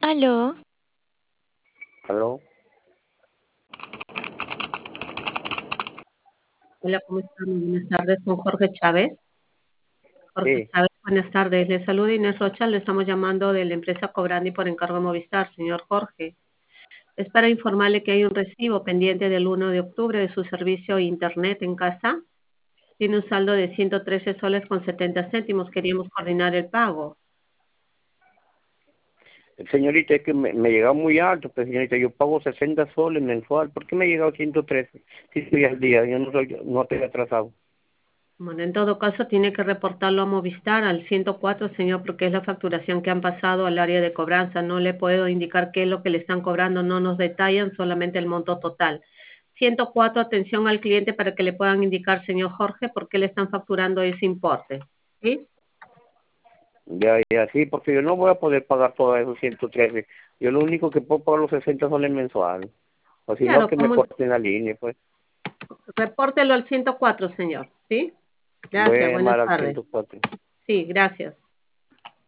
Aló, ¿Aló? Hola, ¿cómo están? Muy buenas tardes, con Jorge Chávez. Jorge Sí. Chávez, buenas tardes. Le saluda Inés Rocha, le estamos llamando de la empresa Cobrandi por encargo de Movistar, señor Jorge. Es para informarle que hay un recibo pendiente del 1 de octubre de su servicio Internet en casa. Tiene un saldo de 113 soles con 70 céntimos. Queríamos coordinar el pago. Señorita, es que me llega muy alto, pues señorita, yo pago 60 soles mensual. ¿Por qué me ha llegado 113? Si estoy al día, no estoy atrasado. Bueno, en todo caso tiene que reportarlo a Movistar al 104, señor, porque es la facturación que han pasado al área de cobranza. No le puedo indicar qué es lo que le están cobrando, no nos detallan, solamente el monto total. 104, atención al cliente para que le puedan indicar, señor Jorge, por qué le están facturando ese importe. ¿Sí? Ya, sí, porque yo no voy a poder pagar todos esos 113. Yo lo único que puedo pagar los 60 soles mensuales. O si no, Claro, que me corten la línea, pues. repórtelo al 104, señor. ¿Sí? Voy a Gracias, buenas llamar al tardes. 104. Sí, gracias.